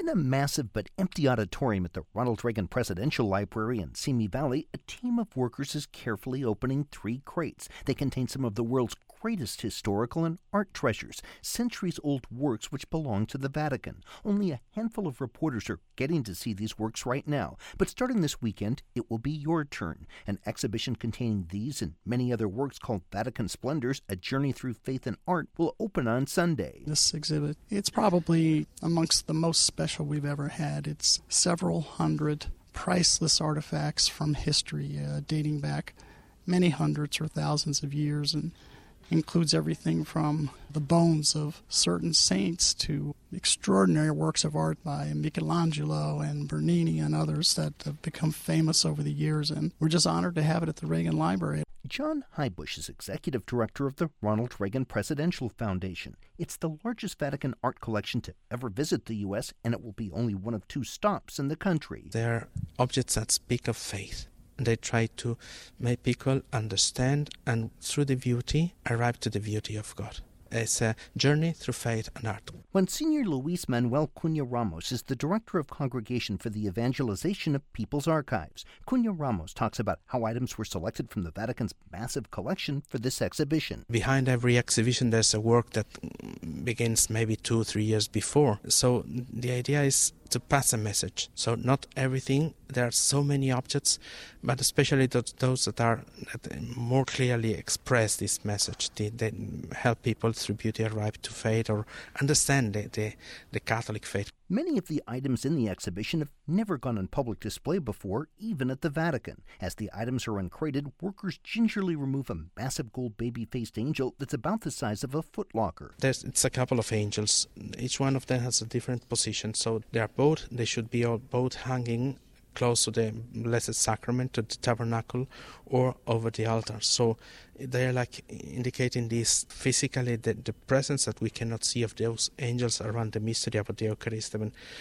In a massive but empty auditorium at the Ronald Reagan Presidential Library in Simi Valley, a team of workers is carefully opening 3 crates. They contain some of the world's greatest historical and art treasures, centuries-old works which belong to the Vatican. Only a handful of reporters are getting to see these works right now, but starting this weekend, it will be your turn. An exhibition containing these and many other works called Vatican Splendors, A Journey Through Faith and Art, will open on Sunday. This exhibit, it's probably amongst the most special we've ever had. It's several hundred priceless artifacts from history dating back many hundreds or thousands of years, and includes everything from the bones of certain saints to extraordinary works of art by Michelangelo and Bernini and others that have become famous over the years, and we're just honored to have it at the Reagan Library. John Heybusch is executive director of the Ronald Reagan Presidential Foundation. It's the largest Vatican art collection to ever visit the U.S., and it will be only one of 2 stops in the country. They're objects that speak of faith. They try to make people understand and through the beauty arrive to the beauty of God. It's a journey through faith and art. Monsignor Luis Manuel Cunha Ramos is the director of Congregation for the Evangelization of People's Archives. Cunha Ramos talks about how items were selected from the Vatican's massive collection for this exhibition. Behind every exhibition there's a work that begins maybe 2-3 years before. So the idea is to pass a message. So not everything, there are so many objects, but especially those that more clearly express this message. They help people through beauty arrive to faith or understand the Catholic faith. Many of the items in the exhibition have never gone on public display before, even at the Vatican. As the items are uncrated, workers gingerly remove a massive gold baby-faced angel that's about the size of a footlocker. It's a couple of angels. Each one of them has a different position, so they should be both hanging close to the Blessed Sacrament, to the tabernacle, or over the altar. So they're like indicating this physically, the presence that we cannot see of those angels around the mystery of the Eucharist,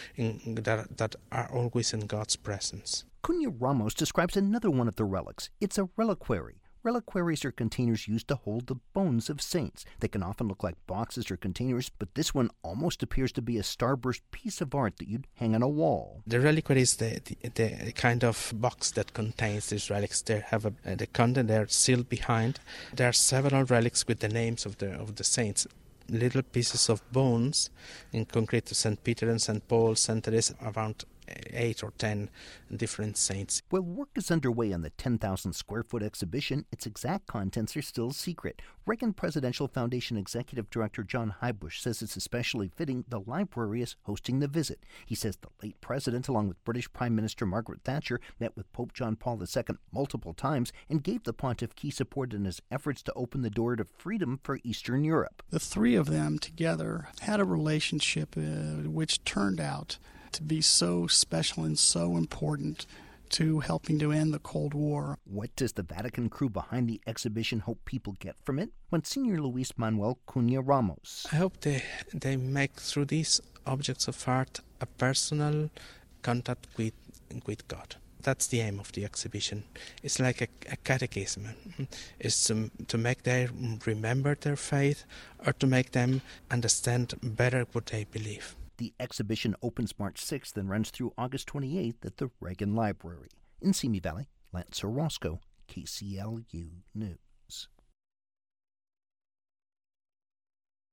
that are always in God's presence. Cunha Ramos describes another one of the relics. It's a reliquary. Reliquaries are containers used to hold the bones of saints. They can often look like boxes or containers, but this one almost appears to be a starburst piece of art that you'd hang on a wall. The reliquary is the kind of box that contains these relics. They have the content, they're sealed behind. There are several relics with the names of the saints. Little pieces of bones, in concrete to St. Peter and St. Paul, St. Teresa, around 8 or 10 different saints. While work is underway on the 10,000 square foot exhibition, its exact contents are still secret. Reagan Presidential Foundation Executive Director John Heybusch says it's especially fitting the library is hosting the visit. He says the late president, along with British Prime Minister Margaret Thatcher, met with Pope John Paul II multiple times and gave the pontiff key support in his efforts to open the door to freedom for Eastern Europe. The 3 of them together had a relationship which turned out to be so special and so important to helping to end the Cold War. What does the Vatican crew behind the exhibition hope people get from it? Monsignor Luis Manuel Cunha Ramos. I hope they make through these objects of art a personal contact with God. That's the aim of the exhibition. It's like a catechism. It's to make them remember their faith or to make them understand better what they believe. The exhibition opens March 6th and runs through August 28th at the Reagan Library. In Simi Valley, Lance Orozco, KCLU News.